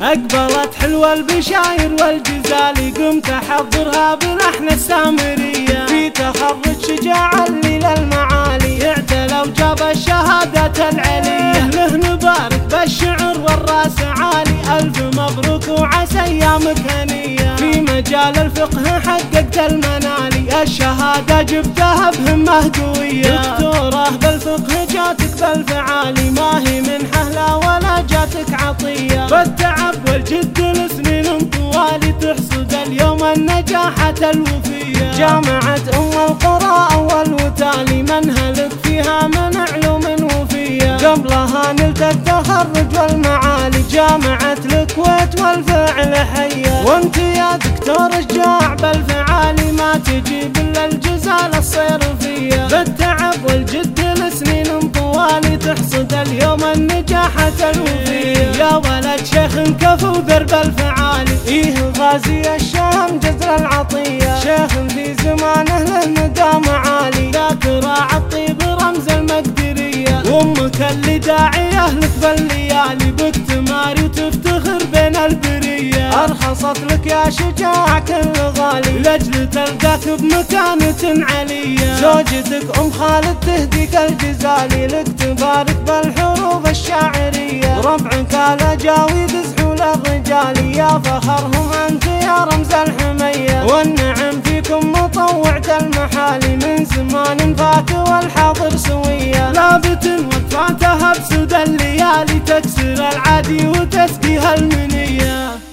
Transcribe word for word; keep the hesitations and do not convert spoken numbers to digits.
أقبلت حلوة البشاير والجزالي، قمت أحضرها بلحن السامرية، في تخرج شجاع اللي للمعالي، اعتلى وجاب الشهادات العلية، له نبارك بالشعر والراس عالي، ألف مبروك وعسى أيامك هنية، في مجال الفقه حققت المنالي، الشهادة جبتها بهمة قوية، دكتوراه بالفقه جاتك بالفعالي، ما هي منحة لا ولا جاتك عطية، بالتعب والجد لسنين طوالي، تحصد اليوم النجاحة الوفية، جامعة أم القرى أول وتالي، منهلك فيها من علوم وفية، قبلها نلت التخرج والمعالي، جامعة الكويت والفعل حية، وانت يا دكتور شجاع بالفعالي، ما تجيب الا الجزالة الصيرفية، بالتعب والجد لسنين طوالي، تحصد اليوم النجاحة الوفية، يا ولد شيخ كفو درب الفعالي، إيه غازي الشام جزر العطية، شيخ في زمانه للمدام عالي، ذاك راعى الطيب رمز المقدرية، وامك اللي داعية لك بالليالي، بك تماري وتفتخر بين البرية، أرخصت لك يا شجاع كل غالي، لأجل تلقاك بمكانة علية، زوجتك أم خالد تهديك الجزالي، لك تبارك بالحروف الشاعرية، ربعك الأجاويد سحول الرجالي، يا فخرهم أنت يا رمز الحمية، والنعم فيكم مطوعة المحالي، من زمان فات والحاضر سوية، لابت وفاتها بسود الليالي، تكسر العادي وتسقيها المنية.